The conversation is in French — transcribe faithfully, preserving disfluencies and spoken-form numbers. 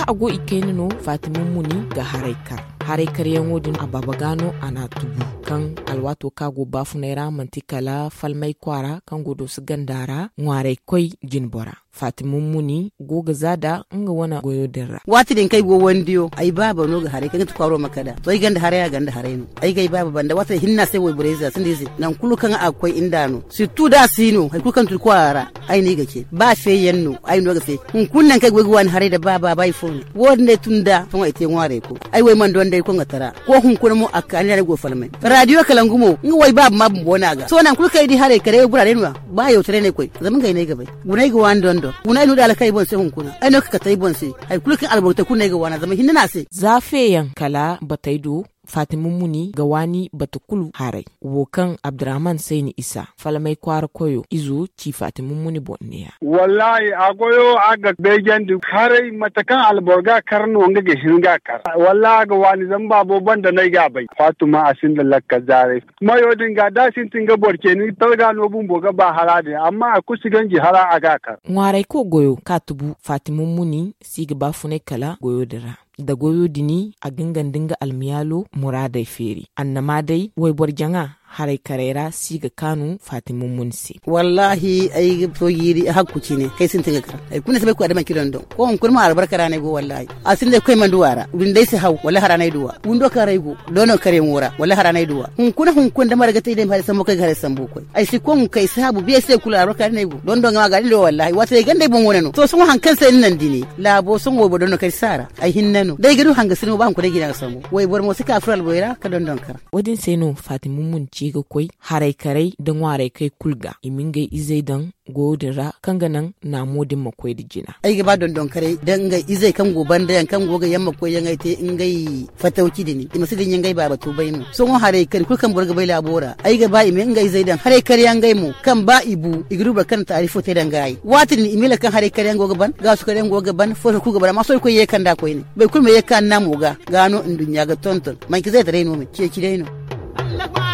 ago ikaini no Fatimu Muni ga haraikar haraikar yan wodin ababa gano ana tubu kan alwato kago bafu naira mantikala falmai kwara kan godo su gandara ngware koi jinbora Fatimu Muni goga zada nga wana goyo dirra wati din kai go wandiyo ai baba no ga hare kan tu kwaro makada to ai ganda hare ya ganda hare no ai gai baba banda wata hinna sai wai bureza sun dizi nan kulu kan akwai indano si tu da sino ai kukan tu kwara ai ni gake ba fe yanno ai no ga fe kun kunnan kai gogo wani hare da baba bai fon wonde tunda ton ai te ngware ko ai wai man don dai ko ngatara ko hun kun mu akani ne go falmai radio kalangumo nga wai baba ma bona ga so nan kulu kai di hare kare burare no ba yau tare ne koi zaman kai ne ga bai gunai ga wan don kuna inu da alkai bon sai hunkuna ai no ka tai bon sai ai kulkin albarta kuna ga wana zama hinna sai zafe yankala bataido Fatimu Muni ga wani batukulu harai wokan Abdurrahman Saini Isa falamai kwara koyo izo ci Fatimu Muni bonniya wallahi agoyo aga begen du harai matakan alborga karno nga ga hinga kar wallahi ga wani zamba bo banda nai ga bai Fatuma asin da lakka zare mayo dinga da sin tinga borke ni talga no bumbo ga ba halade amma akusi ganji hala aga kar ngwarai ko goyo katubu Fatimu Muni siga bafune kala goyo dira da goyo dini a gangan dinga almiyalo muradai feri annama dai wai borjanga harai karera siga kanu Fatimu Munsi wallahi ai to yiri hakkuci ne kai sun tinga kar ai kuna sai ku adaman kidan don ko kun ma albarka rane go wallahi asin dai kai man duwara win dai sai haw wallahi haranai duwa wundo karai go dono kare mura wallahi haranai duwa hun kuna hun kun da marga tai dai har san kai har san bokoi ai sai kun kai sabu biye sai kula albarka ne go don don ga gari do wallahi wata gande bon wona no to sun hankan sai nan dini labo sun go dono kai sara ai hinnano dai gidu hanga sinu ba ku dai gidan samu wai bor mo sika afral boira ka don don kar wadin sai no Fatimu Munci ga koi harai karai don warai kai kulga imingai izai dan godira kanganan na modin makwai da jina ai gaba don don kare dan ga izai kan goban da kan goga yamma ko yan aite in gai fatauci dini ima sidin yan gai baba to bai mu so harai kare kulkan burga bai labora ai gaba imi in gai zai dan harai kare yan gai mu kan ba ibu igruba kan tarifo te dan gai watin imila kan harai kare yan goga ban ga su kare yan goga ban fo ku gaba ma so ko ye kan da ko ne bai kulme ye kan na mu ga gano in dunya ga tonton mai ki zai tare no me ke ki dai no